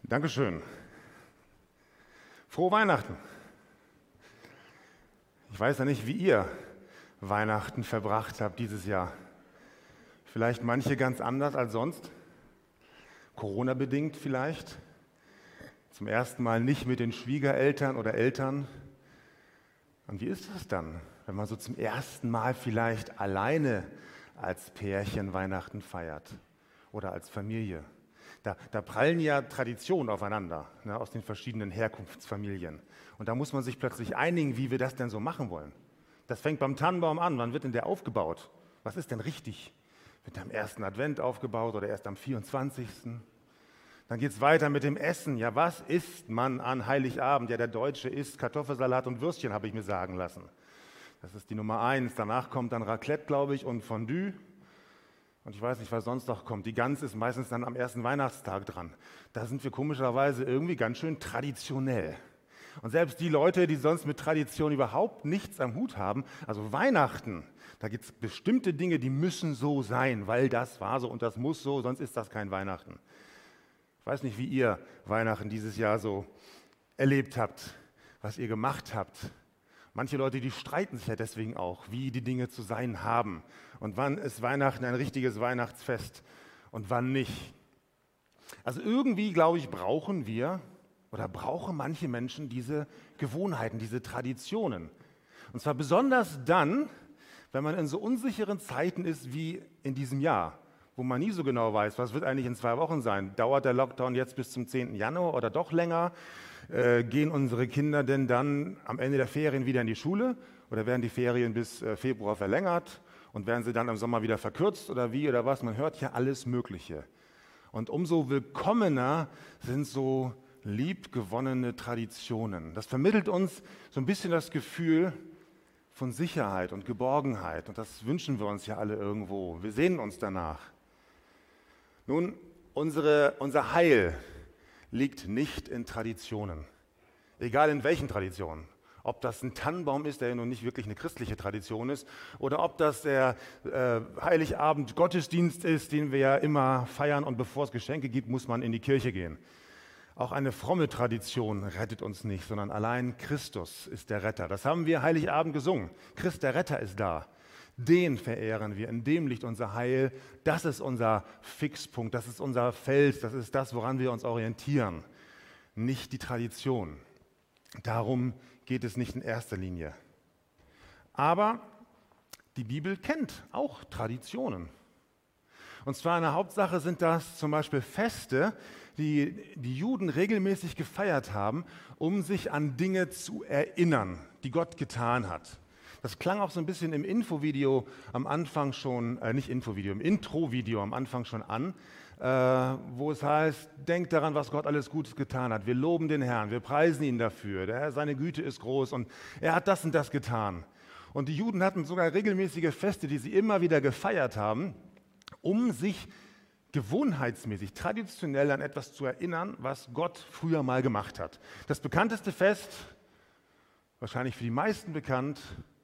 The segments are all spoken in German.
Dankeschön. Frohe Weihnachten. Ich weiß ja nicht, wie ihr Weihnachten verbracht habt dieses Jahr. Vielleicht manche ganz anders als sonst. Corona-bedingt vielleicht. Zum ersten Mal nicht mit den Schwiegereltern oder Eltern. Und wie ist das dann, wenn man so zum ersten Mal vielleicht alleine als Pärchen Weihnachten feiert oder als Familie? Da prallen ja Traditionen aufeinander, ne, aus den verschiedenen Herkunftsfamilien. Und da muss man sich plötzlich einigen, wie wir das denn so machen wollen. Das fängt beim Tannenbaum an. Wann wird denn der aufgebaut? Was ist denn richtig? Wird der am ersten Advent aufgebaut oder erst am 24.? Dann geht es weiter mit dem Essen. Ja, was isst man an Heiligabend? Ja, der Deutsche isst Kartoffelsalat und Würstchen, habe ich mir sagen lassen. Das ist die Nummer 1. Danach kommt dann Raclette, glaube ich, und Fondue. Und ich weiß nicht, was sonst noch kommt. Die Gans ist meistens dann am ersten Weihnachtstag dran. Da sind wir komischerweise irgendwie ganz schön traditionell. Und selbst die Leute, die sonst mit Tradition überhaupt nichts am Hut haben, also Weihnachten, da gibt es bestimmte Dinge, die müssen so sein, weil das war so und das muss so, sonst ist das kein Weihnachten. Ich weiß nicht, wie ihr Weihnachten dieses Jahr so erlebt habt, was ihr gemacht habt. Manche Leute, die streiten sich ja deswegen auch, wie die Dinge zu sein haben. Und wann ist Weihnachten ein richtiges Weihnachtsfest und wann nicht. Also irgendwie, glaube ich, brauchen manche Menschen diese Gewohnheiten, diese Traditionen. Und zwar besonders dann, wenn man in so unsicheren Zeiten ist wie in diesem Jahr, wo man nie so genau weiß, was wird eigentlich in 2 Wochen sein. Dauert der Lockdown jetzt bis zum 10. Januar oder doch länger? Gehen unsere Kinder denn dann am Ende der Ferien wieder in die Schule oder werden die Ferien bis Februar verlängert und werden sie dann im Sommer wieder verkürzt oder wie oder was? Man hört ja alles Mögliche. Und umso willkommener sind so liebgewonnene Traditionen. Das vermittelt uns so ein bisschen das Gefühl von Sicherheit und Geborgenheit und das wünschen wir uns ja alle irgendwo. Wir sehnen uns danach. Nun, unser Heil liegt nicht in Traditionen, egal in welchen Traditionen. Ob das ein Tannenbaum ist, der ja nun nicht wirklich eine christliche Tradition ist, oder ob das der Heiligabend Gottesdienst ist, den wir ja immer feiern und bevor es Geschenke gibt, muss man in die Kirche gehen. Auch eine fromme Tradition rettet uns nicht, sondern allein Christus ist der Retter. Das haben wir Heiligabend gesungen. Christ, der Retter, ist da. Den verehren wir, in dem liegt unser Heil. Das ist unser Fixpunkt, das ist unser Fels, das ist das, woran wir uns orientieren. Nicht die Tradition. Darum geht es nicht in erster Linie. Aber die Bibel kennt auch Traditionen. Und zwar in der Hauptsache sind das zum Beispiel Feste, die die Juden regelmäßig gefeiert haben, um sich an Dinge zu erinnern, die Gott getan hat. Das klang auch so ein bisschen im Infovideo am Anfang schon, im Introvideo am Anfang schon an, wo es heißt, denkt daran, was Gott alles Gutes getan hat. Wir loben den Herrn, wir preisen ihn dafür. Seine Güte ist groß und er hat das und das getan. Und die Juden hatten sogar regelmäßige Feste, die sie immer wieder gefeiert haben, um sich gewohnheitsmäßig, traditionell an etwas zu erinnern, was Gott früher mal gemacht hat. Das bekannteste Fest, wahrscheinlich für die meisten bekannt,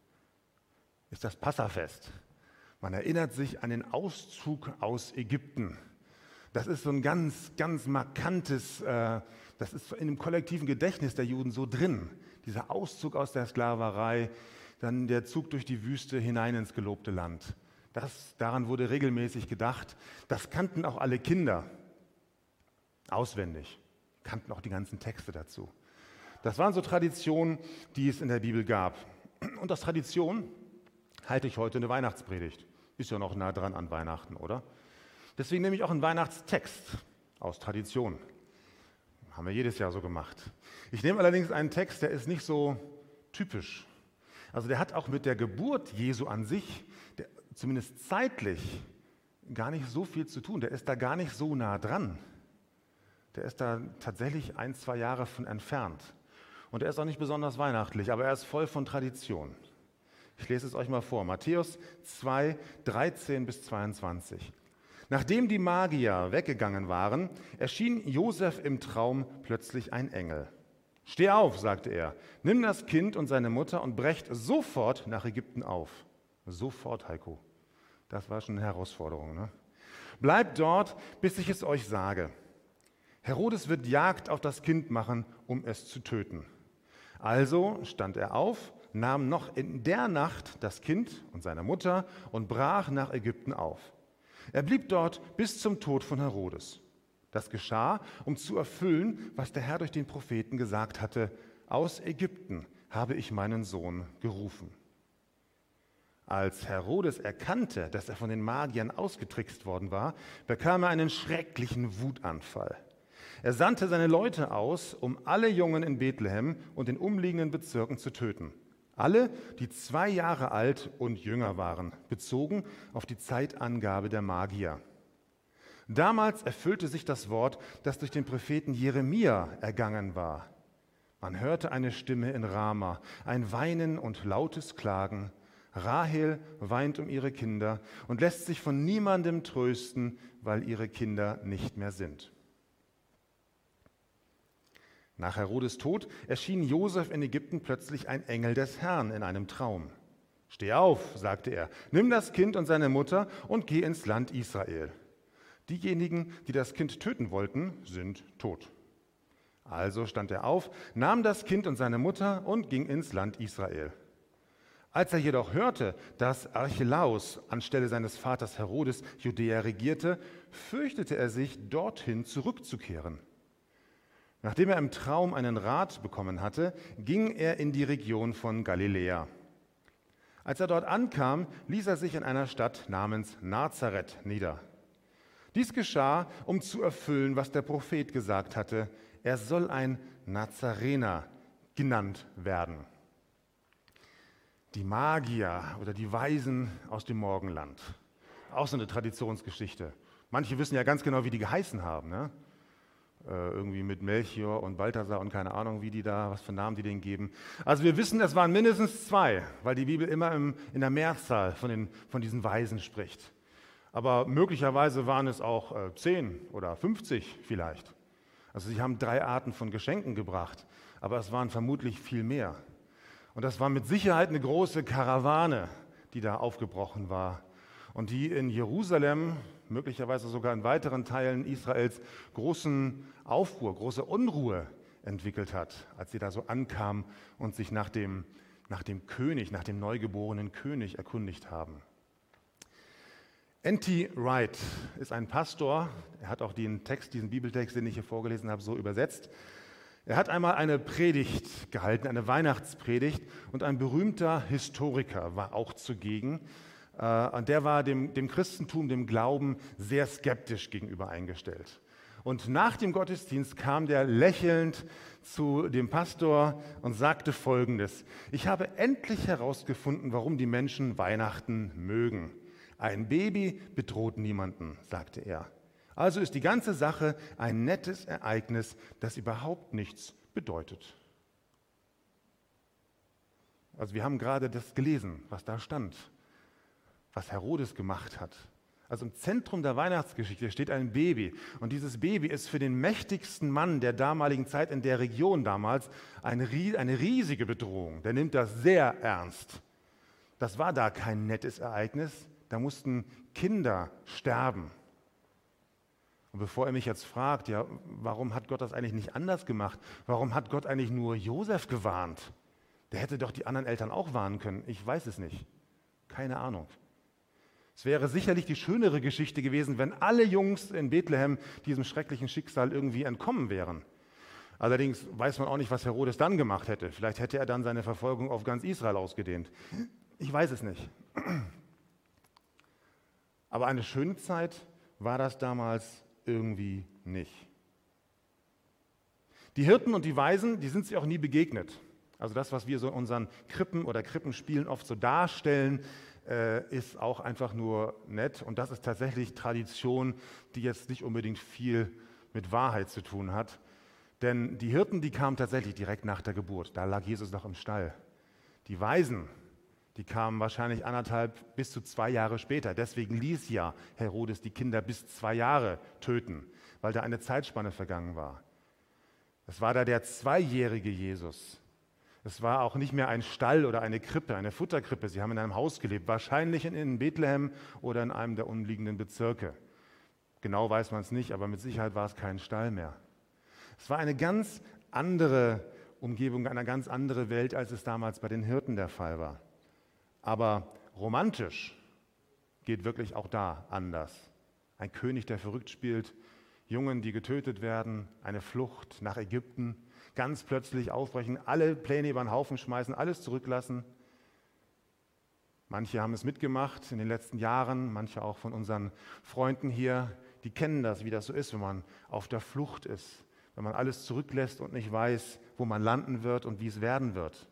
ist das Passafest. Man erinnert sich an den Auszug aus Ägypten. Das ist so ein ganz, ganz markantes, das ist in dem kollektiven Gedächtnis der Juden so drin. Dieser Auszug aus der Sklaverei, dann der Zug durch die Wüste hinein ins gelobte Land. Daran wurde regelmäßig gedacht. Das kannten auch alle Kinder auswendig, kannten auch die ganzen Texte dazu. Das waren so Traditionen, die es in der Bibel gab. Und aus Tradition halte ich heute eine Weihnachtspredigt. Ist ja noch nah dran an Weihnachten, oder? Deswegen nehme ich auch einen Weihnachtstext aus Tradition. Haben wir jedes Jahr so gemacht. Ich nehme allerdings einen Text, der ist nicht so typisch. Also der hat auch mit der Geburt Jesu an sich, zumindest zeitlich, gar nicht so viel zu tun. Der ist da gar nicht so nah dran. Der ist da tatsächlich 1-2 Jahre von entfernt. Und er ist auch nicht besonders weihnachtlich, aber er ist voll von Tradition. Ich lese es euch mal vor. Matthäus 2, 13 bis 22. Nachdem die Magier weggegangen waren, erschien Josef im Traum plötzlich ein Engel. Steh auf, sagte er, nimm das Kind und seine Mutter und brecht sofort nach Ägypten auf. Sofort, Heiko. Das war schon eine Herausforderung, ne? Bleibt dort, bis ich es euch sage. Herodes wird Jagd auf das Kind machen, um es zu töten. Also stand er auf, nahm noch in der Nacht das Kind und seine Mutter und brach nach Ägypten auf. Er blieb dort bis zum Tod von Herodes. Das geschah, um zu erfüllen, was der Herr durch den Propheten gesagt hatte: Aus Ägypten habe ich meinen Sohn gerufen. Als Herodes erkannte, dass er von den Magiern ausgetrickst worden war, bekam er einen schrecklichen Wutanfall. Er sandte seine Leute aus, um alle Jungen in Bethlehem und den umliegenden Bezirken zu töten. Alle, die 2 Jahre alt und jünger waren, bezogen auf die Zeitangabe der Magier. Damals erfüllte sich das Wort, das durch den Propheten Jeremia ergangen war. Man hörte eine Stimme in Rama, ein Weinen und lautes Klagen. Rahel weint um ihre Kinder und lässt sich von niemandem trösten, weil ihre Kinder nicht mehr sind. Nach Herodes Tod erschien Josef in Ägypten plötzlich ein Engel des Herrn in einem Traum. »Steh auf«, sagte er, »nimm das Kind und seine Mutter und geh ins Land Israel. Diejenigen, die das Kind töten wollten, sind tot.« Also stand er auf, nahm das Kind und seine Mutter und ging ins Land Israel. Als er jedoch hörte, dass Archelaus anstelle seines Vaters Herodes Judäa regierte, fürchtete er sich, dorthin zurückzukehren. Nachdem er im Traum einen Rat bekommen hatte, ging er in die Region von Galiläa. Als er dort ankam, ließ er sich in einer Stadt namens Nazareth nieder. Dies geschah, um zu erfüllen, was der Prophet gesagt hatte: Er soll ein Nazarener genannt werden. Die Magier oder die Weisen aus dem Morgenland. Auch so eine Traditionsgeschichte. Manche wissen ja ganz genau, wie die geheißen haben, ne? Irgendwie mit Melchior und Balthasar und keine Ahnung, wie die da, was für Namen die denen geben. Also wir wissen, es waren mindestens 2, weil die Bibel immer in der Mehrzahl von diesen Weisen spricht. Aber möglicherweise waren es auch 10 oder 50 vielleicht. Also sie haben 3 Arten von Geschenken gebracht, aber es waren vermutlich viel mehr. Und das war mit Sicherheit eine große Karawane, die da aufgebrochen war und die in Jerusalem, möglicherweise sogar in weiteren Teilen Israels, großen Aufruhr, große Unruhe entwickelt hat, als sie da so ankamen und sich nach dem König, nach dem neugeborenen König erkundigt haben. N.T. Wright ist ein Pastor, er hat auch diesen Bibeltext, den ich hier vorgelesen habe, so übersetzt. Er hat einmal eine Predigt gehalten, eine Weihnachtspredigt, und ein berühmter Historiker war auch zugegen. Und der war dem Christentum, dem Glauben sehr skeptisch gegenüber eingestellt. Und nach dem Gottesdienst kam der lächelnd zu dem Pastor und sagte Folgendes: Ich habe endlich herausgefunden, warum die Menschen Weihnachten mögen. Ein Baby bedroht niemanden, sagte er. Also ist die ganze Sache ein nettes Ereignis, das überhaupt nichts bedeutet. Also wir haben gerade das gelesen, was da stand, was Herodes gemacht hat. Also im Zentrum der Weihnachtsgeschichte steht ein Baby. Und dieses Baby ist für den mächtigsten Mann der damaligen Zeit in der Region damals eine riesige Bedrohung. Der nimmt das sehr ernst. Das war da kein nettes Ereignis. Da mussten Kinder sterben. Und bevor er mich jetzt fragt, ja, warum hat Gott das eigentlich nicht anders gemacht? Warum hat Gott eigentlich nur Josef gewarnt? Der hätte doch die anderen Eltern auch warnen können. Ich weiß es nicht. Keine Ahnung. Es wäre sicherlich die schönere Geschichte gewesen, wenn alle Jungs in Bethlehem diesem schrecklichen Schicksal irgendwie entkommen wären. Allerdings weiß man auch nicht, was Herodes dann gemacht hätte. Vielleicht hätte er dann seine Verfolgung auf ganz Israel ausgedehnt. Ich weiß es nicht. Aber eine schöne Zeit war das damals irgendwie nicht. Die Hirten und die Weisen, die sind sich auch nie begegnet. Also das, was wir so in unseren Krippen oder Krippenspielen oft so darstellen, ist auch einfach nur nett. Und das ist tatsächlich Tradition, die jetzt nicht unbedingt viel mit Wahrheit zu tun hat. Denn die Hirten, die kamen tatsächlich direkt nach der Geburt. Da lag Jesus noch im Stall. Die Weisen, die kamen wahrscheinlich 1,5 bis zu 2 Jahre später. Deswegen ließ ja Herodes die Kinder bis 2 Jahre töten, weil da eine Zeitspanne vergangen war. Es war da der 2-jährige Jesus. Es war auch nicht mehr ein Stall oder eine Krippe, eine Futterkrippe. Sie haben in einem Haus gelebt, wahrscheinlich in Bethlehem oder in einem der umliegenden Bezirke. Genau weiß man es nicht, aber mit Sicherheit war es kein Stall mehr. Es war eine ganz andere Umgebung, eine ganz andere Welt, als es damals bei den Hirten der Fall war. Aber romantisch geht wirklich auch da anders. Ein König, der verrückt spielt, Jungen, die getötet werden, eine Flucht nach Ägypten, ganz plötzlich aufbrechen, alle Pläne über den Haufen schmeißen, alles zurücklassen. Manche haben es mitgemacht in den letzten Jahren, manche auch von unseren Freunden hier, die kennen das, wie das so ist, wenn man auf der Flucht ist, wenn man alles zurücklässt und nicht weiß, wo man landen wird und wie es werden wird.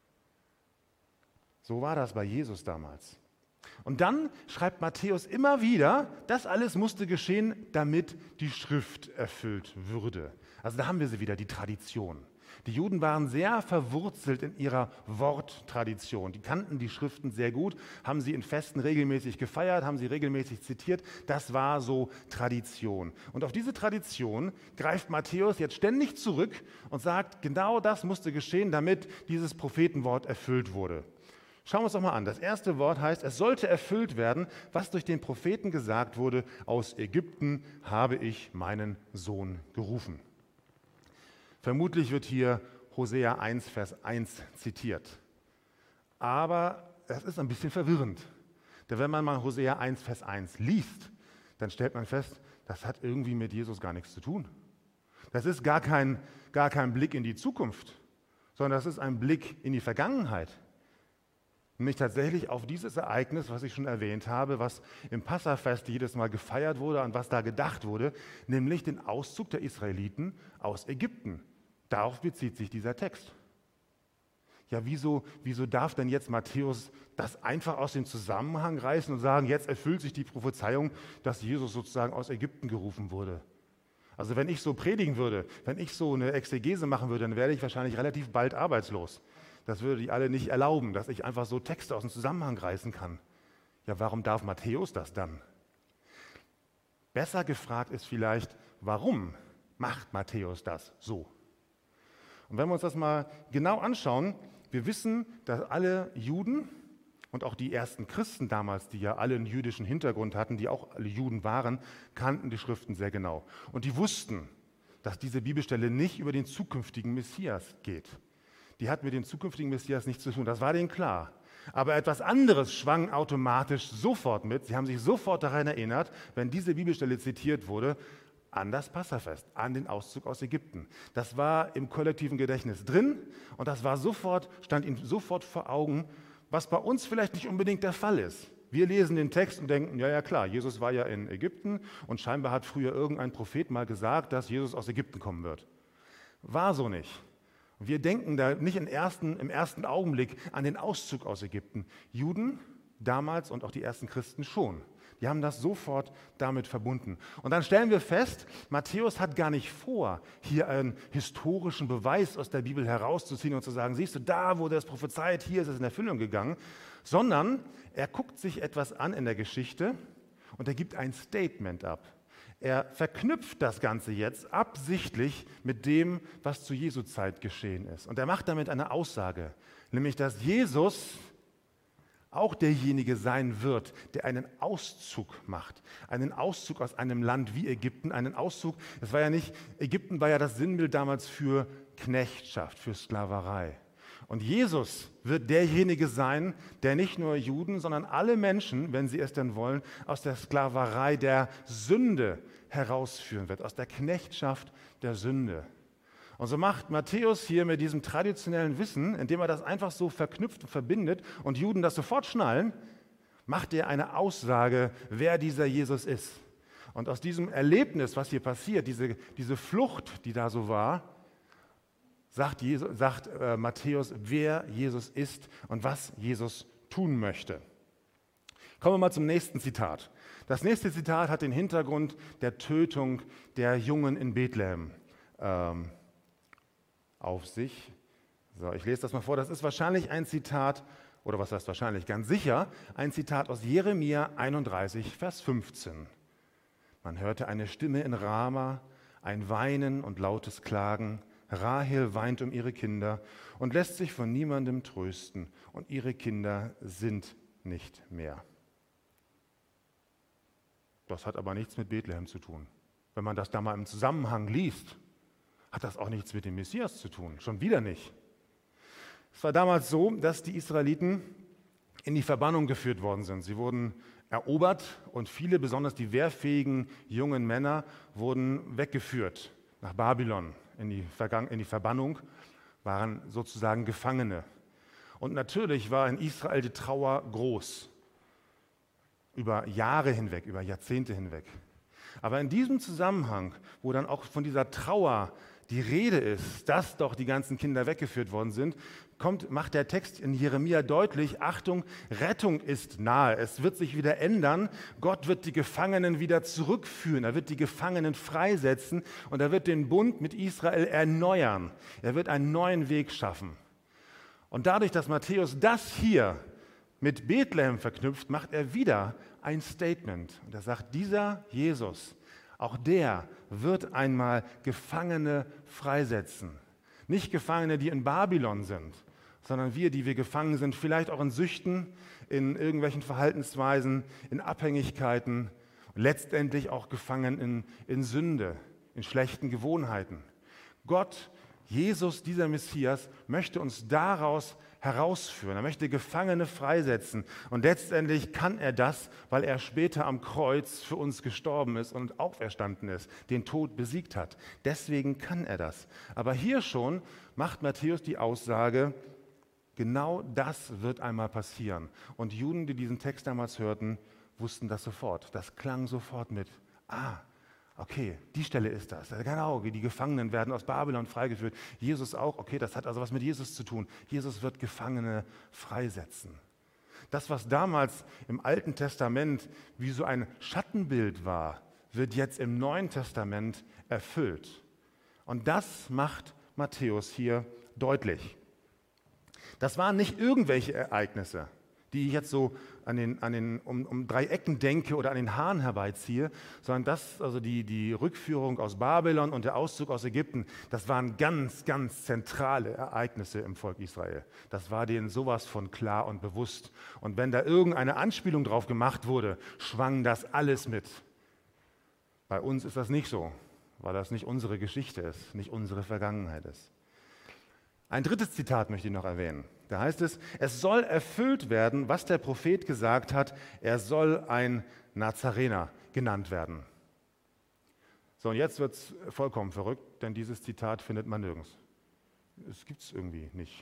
So war das bei Jesus damals. Und dann schreibt Matthäus immer wieder, das alles musste geschehen, damit die Schrift erfüllt würde. Also da haben wir sie wieder, die Tradition. Die Juden waren sehr verwurzelt in ihrer Worttradition. Die kannten die Schriften sehr gut, haben sie in Festen regelmäßig gefeiert, haben sie regelmäßig zitiert. Das war so Tradition. Und auf diese Tradition greift Matthäus jetzt ständig zurück und sagt, genau das musste geschehen, damit dieses Prophetenwort erfüllt wurde. Schauen wir uns doch mal an. Das erste Wort heißt, es sollte erfüllt werden, was durch den Propheten gesagt wurde, aus Ägypten habe ich meinen Sohn gerufen. Vermutlich wird hier Hosea 1, Vers 1 zitiert. Aber es ist ein bisschen verwirrend. Denn wenn man mal Hosea 1, Vers 1 liest, dann stellt man fest, das hat irgendwie mit Jesus gar nichts zu tun. Das ist gar kein Blick in die Zukunft, sondern das ist ein Blick in die Vergangenheit. Nämlich tatsächlich auf dieses Ereignis, was ich schon erwähnt habe, was im Passafest jedes Mal gefeiert wurde und was da gedacht wurde, nämlich den Auszug der Israeliten aus Ägypten. Darauf bezieht sich dieser Text. Ja, wieso darf denn jetzt Matthäus das einfach aus dem Zusammenhang reißen und sagen, jetzt erfüllt sich die Prophezeiung, dass Jesus sozusagen aus Ägypten gerufen wurde? Also wenn ich so predigen würde, wenn ich so eine Exegese machen würde, dann wäre ich wahrscheinlich relativ bald arbeitslos. Das würde die alle nicht erlauben, dass ich einfach so Texte aus dem Zusammenhang reißen kann. Ja, warum darf Matthäus das dann? Besser gefragt ist vielleicht, warum macht Matthäus das so? Und wenn wir uns das mal genau anschauen, wir wissen, dass alle Juden und auch die ersten Christen damals, die ja alle einen jüdischen Hintergrund hatten, die auch alle Juden waren, kannten die Schriften sehr genau. Und die wussten, dass diese Bibelstelle nicht über den zukünftigen Messias geht. Die hat mit dem zukünftigen Messias nichts zu tun, das war denen klar. Aber etwas anderes schwang automatisch sofort mit. Sie haben sich sofort daran erinnert, wenn diese Bibelstelle zitiert wurde, an das Passafest, an den Auszug aus Ägypten. Das war im kollektiven Gedächtnis drin und das war stand ihnen sofort vor Augen, was bei uns vielleicht nicht unbedingt der Fall ist. Wir lesen den Text und denken, ja klar, Jesus war ja in Ägypten und scheinbar hat früher irgendein Prophet mal gesagt, dass Jesus aus Ägypten kommen wird. War so nicht. Wir denken da nicht im ersten Augenblick an den Auszug aus Ägypten. Juden damals und auch die ersten Christen schon. Die haben das sofort damit verbunden. Und dann stellen wir fest, Matthäus hat gar nicht vor, hier einen historischen Beweis aus der Bibel herauszuziehen und zu sagen, siehst du, da wurde es prophezeit, hier ist es in Erfüllung gegangen, sondern er guckt sich etwas an in der Geschichte und er gibt ein Statement ab. Er verknüpft das Ganze jetzt absichtlich mit dem, was zu Jesu Zeit geschehen ist. Und er macht damit eine Aussage, nämlich, dass Jesus auch derjenige sein wird, der einen Auszug macht. Einen Auszug aus einem Land wie Ägypten, einen Auszug, Ägypten war ja das Sinnbild damals für Knechtschaft, für Sklaverei. Und Jesus wird derjenige sein, der nicht nur Juden, sondern alle Menschen, wenn sie es denn wollen, aus der Sklaverei der Sünde herausführen wird, aus der Knechtschaft der Sünde. Und so macht Matthäus hier mit diesem traditionellen Wissen, indem er das einfach so verknüpft und verbindet und Juden das sofort schnallen, macht er eine Aussage, wer dieser Jesus ist. Und aus diesem Erlebnis, was hier passiert, diese Flucht, die da so war, sagt Matthäus, wer Jesus ist und was Jesus tun möchte. Kommen wir mal zum nächsten Zitat. Das nächste Zitat hat den Hintergrund der Tötung der Jungen in Bethlehem auf sich. So, ich lese das mal vor. Das ist wahrscheinlich ein Zitat, oder was heißt wahrscheinlich, ganz sicher, ein Zitat aus Jeremia 31, Vers 15. Man hörte eine Stimme in Rama, ein Weinen und lautes Klagen. Rahel weint um ihre Kinder und lässt sich von niemandem trösten und ihre Kinder sind nicht mehr. Das hat aber nichts mit Bethlehem zu tun. Wenn man das da mal im Zusammenhang liest, hat das auch nichts mit dem Messias zu tun, schon wieder nicht. Es war damals so, dass die Israeliten in die Verbannung geführt worden sind. Sie wurden erobert und viele, besonders die wehrfähigen jungen Männer, wurden weggeführt nach Babylon in die Verbannung, waren sozusagen Gefangene. Und natürlich war in Israel die Trauer groß, über Jahre hinweg, über Jahrzehnte hinweg. Aber in diesem Zusammenhang, wo dann auch von dieser Trauer die Rede ist, dass doch die ganzen Kinder weggeführt worden sind, macht der Text in Jeremia deutlich, Achtung, Rettung ist nahe, es wird sich wieder ändern, Gott wird die Gefangenen wieder zurückführen, er wird die Gefangenen freisetzen und er wird den Bund mit Israel erneuern, er wird einen neuen Weg schaffen. Und dadurch, dass Matthäus das hier mit Bethlehem verknüpft, macht er wieder ein Statement. Und er sagt, dieser Jesus, auch der wird einmal Gefangene freisetzen. Nicht Gefangene, die in Babylon sind, sondern wir, die wir gefangen sind, vielleicht auch in Süchten, in irgendwelchen Verhaltensweisen, in Abhängigkeiten, letztendlich auch gefangen in Sünde, in schlechten Gewohnheiten. Gott, Jesus, dieser Messias, möchte uns daraus herausführen. Er möchte Gefangene freisetzen. Und letztendlich kann er das, weil er später am Kreuz für uns gestorben ist und auferstanden ist, den Tod besiegt hat. Deswegen kann er das. Aber hier schon macht Matthäus die Aussage, genau das wird einmal passieren. Und Juden, die diesen Text damals hörten, wussten das sofort. Das klang sofort mit, okay, die Stelle ist das. Genau, die Gefangenen werden aus Babylon freigeführt. Jesus auch, okay, das hat also was mit Jesus zu tun. Jesus wird Gefangene freisetzen. Das, was damals im Alten Testament wie so ein Schattenbild war, wird jetzt im Neuen Testament erfüllt. Und das macht Matthäus hier deutlich. Das waren nicht irgendwelche Ereignisse, die ich jetzt so um 3 Ecken denke oder an den Haaren herbeiziehe, sondern die Rückführung aus Babylon und der Auszug aus Ägypten, das waren ganz, ganz zentrale Ereignisse im Volk Israel. Das war denen sowas von klar und bewusst. Und wenn da irgendeine Anspielung drauf gemacht wurde, schwang das alles mit. Bei uns ist das nicht so, weil das nicht unsere Geschichte ist, nicht unsere Vergangenheit ist. Ein drittes Zitat möchte ich noch erwähnen. Da heißt es, es soll erfüllt werden, was der Prophet gesagt hat, er soll ein Nazarener genannt werden. So, und jetzt wird es vollkommen verrückt, denn dieses Zitat findet man nirgends. Es gibt es irgendwie nicht.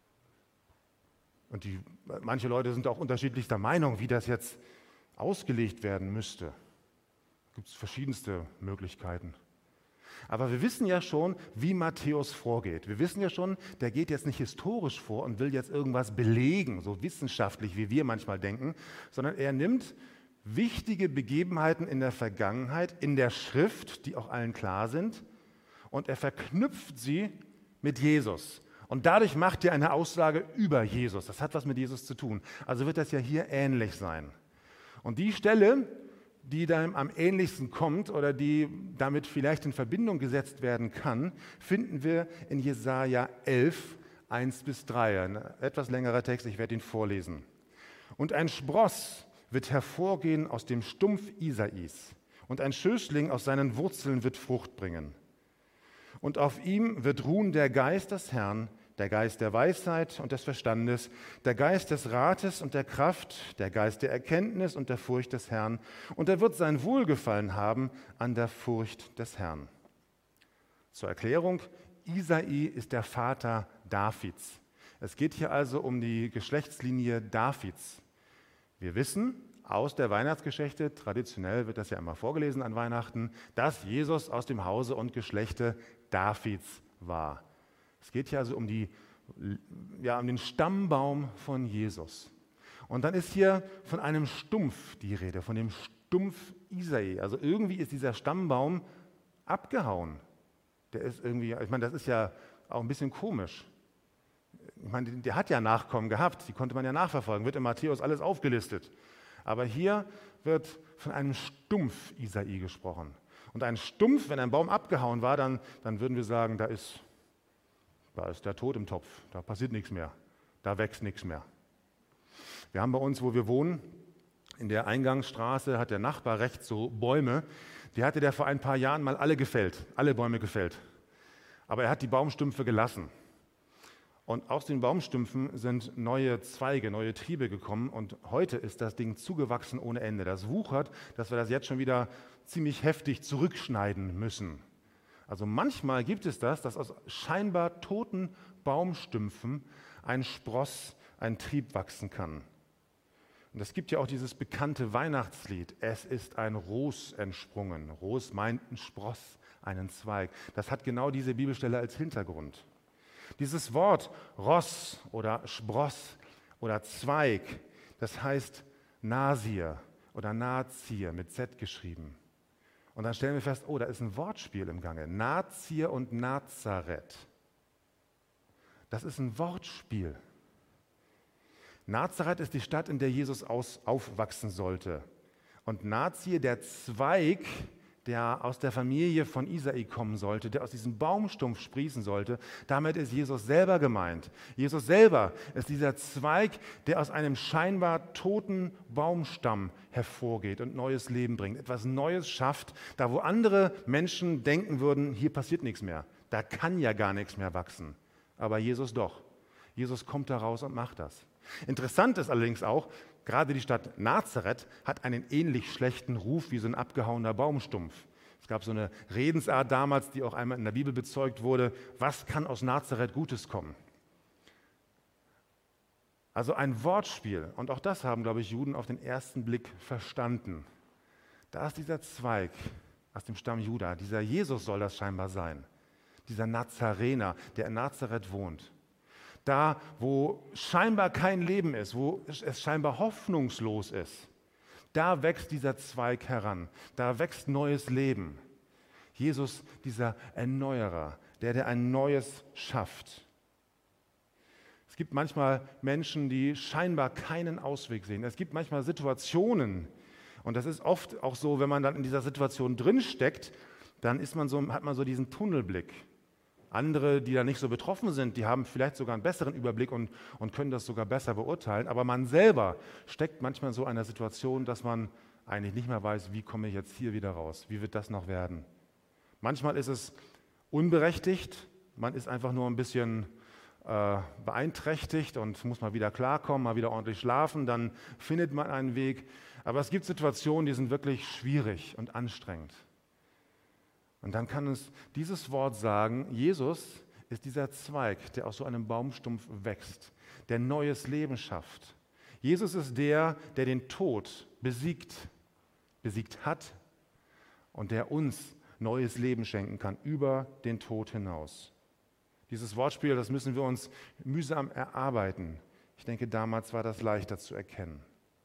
Und manche Leute sind auch unterschiedlichster Meinung, wie das jetzt ausgelegt werden müsste. Es gibt verschiedenste Möglichkeiten. Aber wir wissen ja schon, wie Matthäus vorgeht. Wir wissen ja schon, der geht jetzt nicht historisch vor und will jetzt irgendwas belegen, so wissenschaftlich, wie wir manchmal denken, sondern er nimmt wichtige Begebenheiten in der Vergangenheit, in der Schrift, die auch allen klar sind, und er verknüpft sie mit Jesus. Und dadurch macht er eine Aussage über Jesus. Das hat was mit Jesus zu tun. Also wird das ja hier ähnlich sein. Und die Stelle, die dann am ähnlichsten kommt oder die damit vielleicht in Verbindung gesetzt werden kann, finden wir in Jesaja 11, 1-3. Ein etwas längerer Text, ich werde ihn vorlesen. Und ein Spross wird hervorgehen aus dem Stumpf Isais, und ein Schößling aus seinen Wurzeln wird Frucht bringen. Und auf ihm wird ruhen der Geist des Herrn, der Geist der Weisheit und des Verstandes, der Geist des Rates und der Kraft, der Geist der Erkenntnis und der Furcht des Herrn. Und er wird sein Wohlgefallen haben an der Furcht des Herrn. Zur Erklärung, Isai ist der Vater Davids. Es geht hier also um die Geschlechtslinie Davids. Wir wissen aus der Weihnachtsgeschichte, traditionell wird das ja immer vorgelesen an Weihnachten, dass Jesus aus dem Hause und Geschlechte Davids war. Es geht hier also um den Stammbaum von Jesus. Und dann ist hier von einem Stumpf die Rede, von dem Stumpf Isai. Also irgendwie ist dieser Stammbaum abgehauen. Der ist irgendwie, ich meine, das ist ja auch ein bisschen komisch. Ich meine, der hat ja Nachkommen gehabt, die konnte man ja nachverfolgen, wird in Matthäus alles aufgelistet. Aber hier wird von einem Stumpf Isai gesprochen. Und ein Stumpf, wenn ein Baum abgehauen war, dann würden wir sagen, da ist der Tod im Topf, da passiert nichts mehr, da wächst nichts mehr. Wir haben bei uns, wo wir wohnen, in der Eingangsstraße hat der Nachbar rechts so Bäume, die hatte der vor ein paar Jahren mal alle Bäume gefällt. Aber er hat die Baumstümpfe gelassen. Und aus den Baumstümpfen sind neue Zweige, neue Triebe gekommen. Und heute ist das Ding zugewachsen ohne Ende. Das wuchert, dass wir das jetzt schon wieder ziemlich heftig zurückschneiden müssen. Also manchmal gibt es das, dass aus scheinbar toten Baumstümpfen ein Spross, ein Trieb wachsen kann. Und es gibt ja auch dieses bekannte Weihnachtslied, es ist ein Ros entsprungen. Ros meint ein Spross, einen Zweig. Das hat genau diese Bibelstelle als Hintergrund. Dieses Wort Ross oder Spross oder Zweig, das heißt Nasir oder Nazir mit Z geschrieben. Und dann stellen wir fest, oh, da ist ein Wortspiel im Gange. Nazir und Nazareth. Das ist ein Wortspiel. Nazareth ist die Stadt, in der Jesus aufwachsen sollte. Und Nazir, der Zweig, der aus der Familie von Isai kommen sollte, der aus diesem Baumstumpf sprießen sollte, damit ist Jesus selber gemeint. Jesus selber ist dieser Zweig, der aus einem scheinbar toten Baumstamm hervorgeht und neues Leben bringt, etwas Neues schafft, da wo andere Menschen denken würden, hier passiert nichts mehr, da kann ja gar nichts mehr wachsen. Aber Jesus doch. Jesus kommt da raus und macht das. Interessant ist allerdings auch, gerade die Stadt Nazareth hat einen ähnlich schlechten Ruf wie so ein abgehauener Baumstumpf. Es gab so eine Redensart damals, die auch einmal in der Bibel bezeugt wurde, was kann aus Nazareth Gutes kommen? Also ein Wortspiel. Und auch das haben, glaube ich, Juden auf den ersten Blick verstanden. Da ist dieser Zweig aus dem Stamm Juda, dieser Jesus soll das scheinbar sein. Dieser Nazarener, der in Nazareth wohnt. Da, wo scheinbar kein Leben ist, wo es scheinbar hoffnungslos ist, da wächst dieser Zweig heran, da wächst neues Leben. Jesus, dieser Erneuerer, der ein Neues schafft. Es gibt manchmal Menschen, die scheinbar keinen Ausweg sehen. Es gibt manchmal Situationen, und das ist oft auch so, wenn man dann in dieser Situation drinsteckt, dann hat man so diesen Tunnelblick. Andere, die da nicht so betroffen sind, die haben vielleicht sogar einen besseren Überblick und können das sogar besser beurteilen. Aber man selber steckt manchmal in so einer Situation, dass man eigentlich nicht mehr weiß, wie komme ich jetzt hier wieder raus? Wie wird das noch werden? Manchmal ist es unberechtigt, man ist einfach nur ein bisschen beeinträchtigt und muss mal wieder klarkommen, mal wieder ordentlich schlafen, dann findet man einen Weg. Aber es gibt Situationen, die sind wirklich schwierig und anstrengend. Und dann kann es dieses Wort sagen, Jesus ist dieser Zweig, der aus so einem Baumstumpf wächst, der neues Leben schafft. Jesus ist der den Tod besiegt hat und der uns neues Leben schenken kann, über den Tod hinaus. Dieses Wortspiel, das müssen wir uns mühsam erarbeiten. Ich denke, damals war das leichter zu erkennen.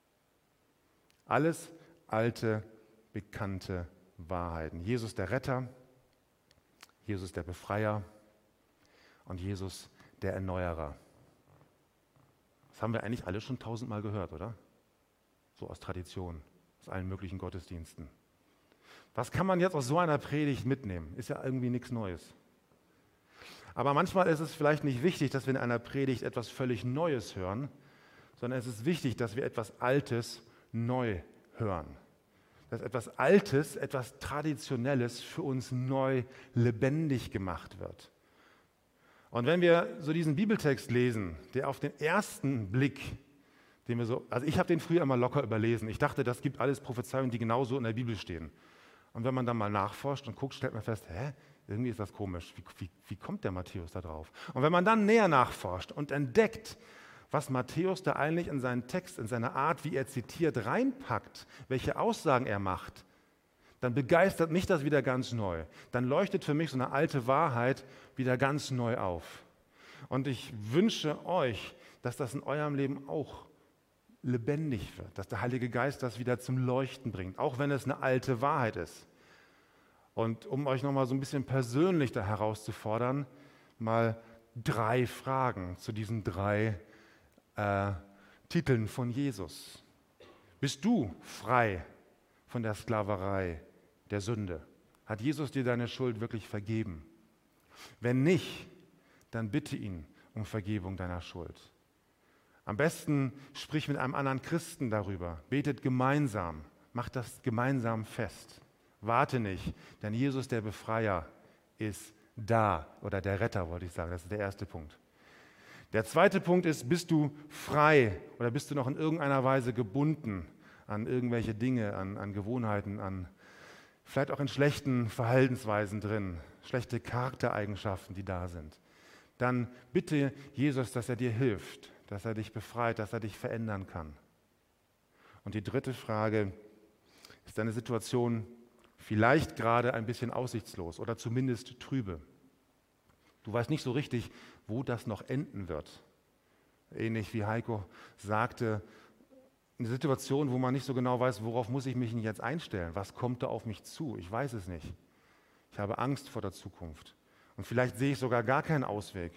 Alles alte, bekannte Wahrheiten. Jesus der Retter, Jesus der Befreier und Jesus der Erneuerer. Das haben wir eigentlich alle schon 1000-mal gehört, oder? So aus Tradition, aus allen möglichen Gottesdiensten. Was kann man jetzt aus so einer Predigt mitnehmen? Ist ja irgendwie nichts Neues. Aber manchmal ist es vielleicht nicht wichtig, dass wir in einer Predigt etwas völlig Neues hören, sondern es ist wichtig, dass wir etwas Altes neu hören. Dass etwas Altes, etwas Traditionelles für uns neu lebendig gemacht wird. Und wenn wir so diesen Bibeltext lesen, der auf den ersten Blick, also ich habe den früher immer locker überlesen. Ich dachte, das gibt alles Prophezeiungen, die genauso in der Bibel stehen. Und wenn man dann mal nachforscht und guckt, stellt man fest, irgendwie ist das komisch. Wie kommt der Matthäus da drauf? Und wenn man dann näher nachforscht und entdeckt, was Matthäus da eigentlich in seinen Text, in seine Art, wie er zitiert, reinpackt, welche Aussagen er macht, dann begeistert mich das wieder ganz neu. Dann leuchtet für mich so eine alte Wahrheit wieder ganz neu auf. Und ich wünsche euch, dass das in eurem Leben auch lebendig wird, dass der Heilige Geist das wieder zum Leuchten bringt, auch wenn es eine alte Wahrheit ist. Und um euch nochmal so ein bisschen persönlich da herauszufordern, mal 3 Fragen zu diesen 3 Titeln von Jesus. Bist du frei von der Sklaverei der Sünde? Hat Jesus dir deine Schuld wirklich vergeben? Wenn nicht, dann bitte ihn um Vergebung deiner Schuld. Am besten sprich mit einem anderen Christen darüber. Betet gemeinsam. Macht das gemeinsam fest. Warte nicht, denn Jesus, der Befreier, ist da oder der Retter, wollte ich sagen. Das ist der erste Punkt. Der zweite Punkt ist, bist du frei oder bist du noch in irgendeiner Weise gebunden an irgendwelche Dinge, an Gewohnheiten, vielleicht auch in schlechten Verhaltensweisen drin, schlechte Charaktereigenschaften, die da sind. Dann bitte Jesus, dass er dir hilft, dass er dich befreit, dass er dich verändern kann. Und die dritte Frage, ist deine Situation vielleicht gerade ein bisschen aussichtslos oder zumindest trübe? Du weißt nicht so richtig, wo das noch enden wird. Ähnlich wie Heiko sagte, eine Situation, wo man nicht so genau weiß, worauf muss ich mich denn jetzt einstellen? Was kommt da auf mich zu? Ich weiß es nicht. Ich habe Angst vor der Zukunft. Und vielleicht sehe ich sogar gar keinen Ausweg.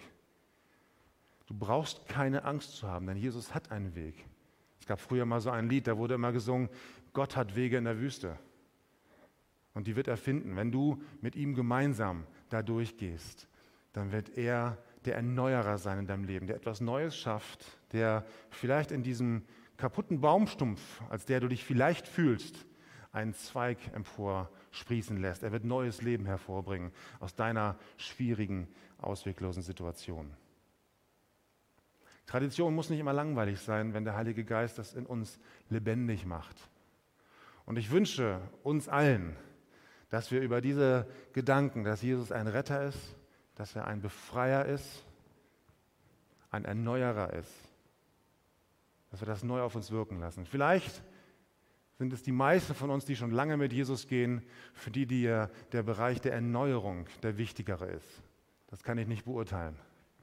Du brauchst keine Angst zu haben, denn Jesus hat einen Weg. Es gab früher mal so ein Lied, da wurde immer gesungen, Gott hat Wege in der Wüste. Und die wird er finden. Wenn du mit ihm gemeinsam da durchgehst, dann wird er der Erneuerer sein in deinem Leben, der etwas Neues schafft, der vielleicht in diesem kaputten Baumstumpf, als der du dich vielleicht fühlst, einen Zweig emporsprießen lässt. Er wird neues Leben hervorbringen aus deiner schwierigen, ausweglosen Situation. Tradition muss nicht immer langweilig sein, wenn der Heilige Geist das in uns lebendig macht. Und ich wünsche uns allen, dass wir über diese Gedanken, dass Jesus ein Retter ist, dass er ein Befreier ist, ein Erneuerer ist, dass wir das neu auf uns wirken lassen. Vielleicht sind es die meisten von uns, die schon lange mit Jesus gehen, für die der Bereich der Erneuerung der wichtigere ist. Das kann ich nicht beurteilen.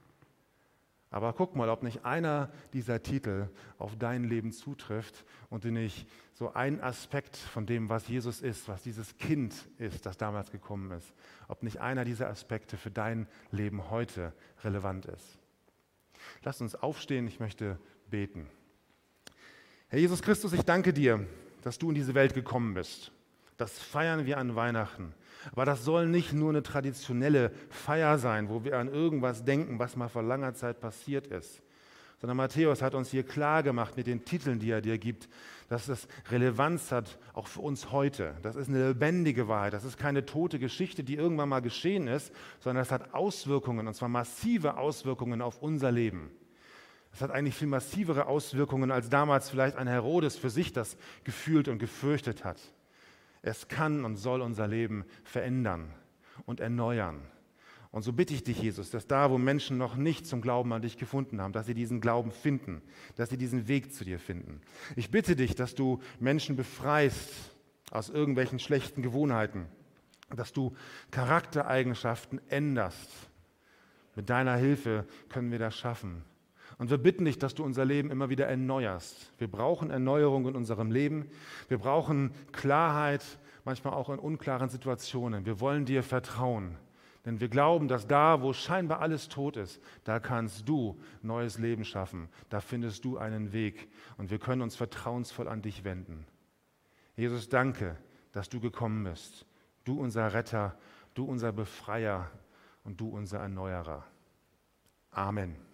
Aber guck mal, ob nicht einer dieser Titel auf dein Leben zutrifft und du nicht so einen Aspekt von dem, was Jesus ist, was dieses Kind ist, das damals gekommen ist, ob nicht einer dieser Aspekte für dein Leben heute relevant ist. Lass uns aufstehen, ich möchte beten. Herr Jesus Christus, ich danke dir, dass du in diese Welt gekommen bist. Das feiern wir an Weihnachten. Aber das soll nicht nur eine traditionelle Feier sein, wo wir an irgendwas denken, was mal vor langer Zeit passiert ist. Sondern Matthäus hat uns hier klar gemacht mit den Titeln, die er dir gibt, dass das Relevanz hat, auch für uns heute. Das ist eine lebendige Wahrheit. Das ist keine tote Geschichte, die irgendwann mal geschehen ist, sondern das hat Auswirkungen, und zwar massive Auswirkungen auf unser Leben. Es hat eigentlich viel massivere Auswirkungen, als damals vielleicht ein Herodes für sich das gefühlt und gefürchtet hat. Es kann und soll unser Leben verändern und erneuern. Und so bitte ich dich, Jesus, dass da, wo Menschen noch nicht zum Glauben an dich gefunden haben, dass sie diesen Glauben finden, dass sie diesen Weg zu dir finden. Ich bitte dich, dass du Menschen befreist aus irgendwelchen schlechten Gewohnheiten, dass du Charaktereigenschaften änderst. Mit deiner Hilfe können wir das schaffen. Und wir bitten dich, dass du unser Leben immer wieder erneuerst. Wir brauchen Erneuerung in unserem Leben. Wir brauchen Klarheit, manchmal auch in unklaren Situationen. Wir wollen dir vertrauen. Denn wir glauben, dass da, wo scheinbar alles tot ist, da kannst du neues Leben schaffen. Da findest du einen Weg. Und wir können uns vertrauensvoll an dich wenden. Jesus, danke, dass du gekommen bist. Du unser Retter, du unser Befreier und du unser Erneuerer. Amen.